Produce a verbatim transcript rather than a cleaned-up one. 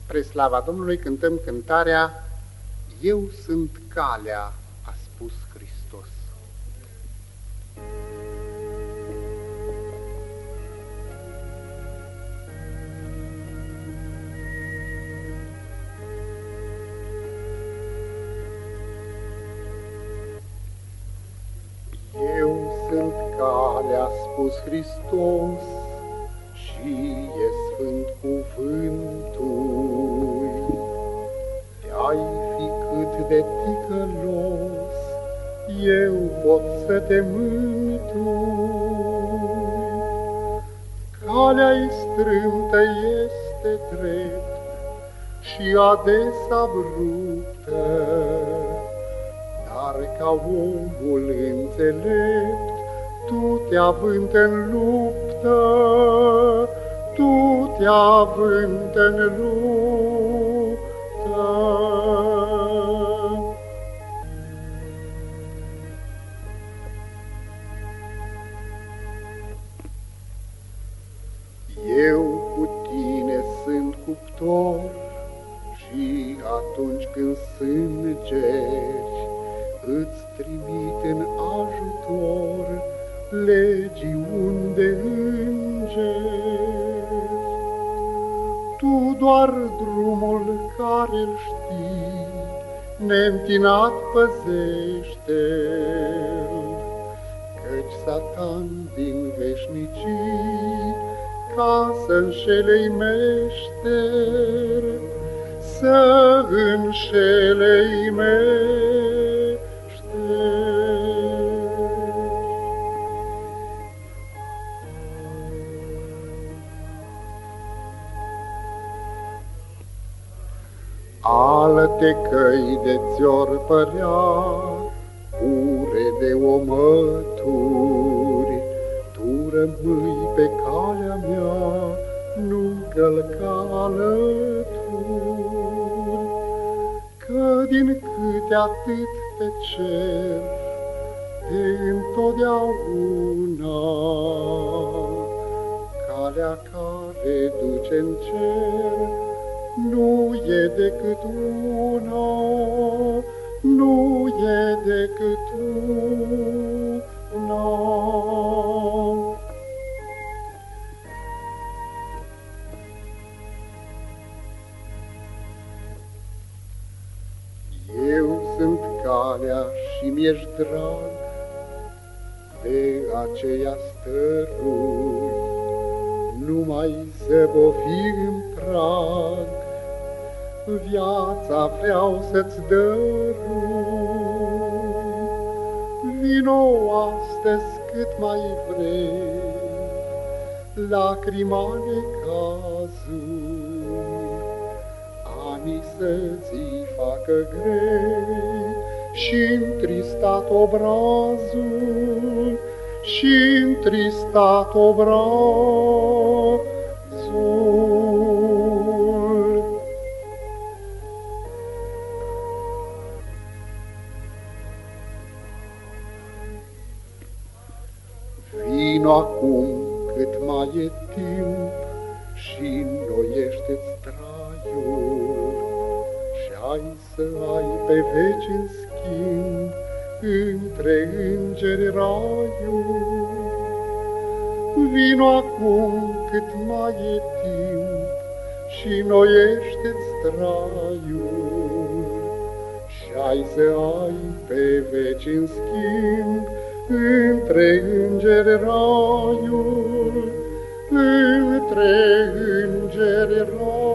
Spre slava Domnului cântăm cântarea Eu sunt calea, a spus Hristos. Eu sunt calea, a spus Hristos, și e sfânt cuvântul. Te-ai fi cât de ticălos, eu pot să te mântui. Calea-i strâmtă, este drept și adesea abruptă, dar ca omul înțelept, tu te avânt în luptă, tu te avânt în luptă. Eu cu tine sunt cuptor și atunci când sângeri, îți trimit în ajutor legiuni de îngeri. Tu doar drumul care-l știi, neîntinat păzește-l, căci Satan din veșnicii, ca să înșele-i meșter, să înșele-i meșter. Alte căi de ți-or părea pure de omături, tu rămâi pe calea mea, nu călca alături. Că din câte atât te cer, de întotdeauna, calea care duce în cer, nu e decât una, nu e decât una. Eu sunt calea și mi-ești drag, de aceea stărui, numai zăbovi în prag, viața vreau să-ți dărui. Vino astăzi cât mai vrei, lacrima necazul, anii să-ți facă grei și întristat obrazul, și întristat obrazul. Vino acum cât mai e timp și înnoiește-ți traiul, și ai să ai pe veci în schimb între îngeri raiul. Vino acum cât mai e timp și înnoiește-ți traiul, și ai să ai pe veci în schimb între îngeri raiul, între îngeri raiul.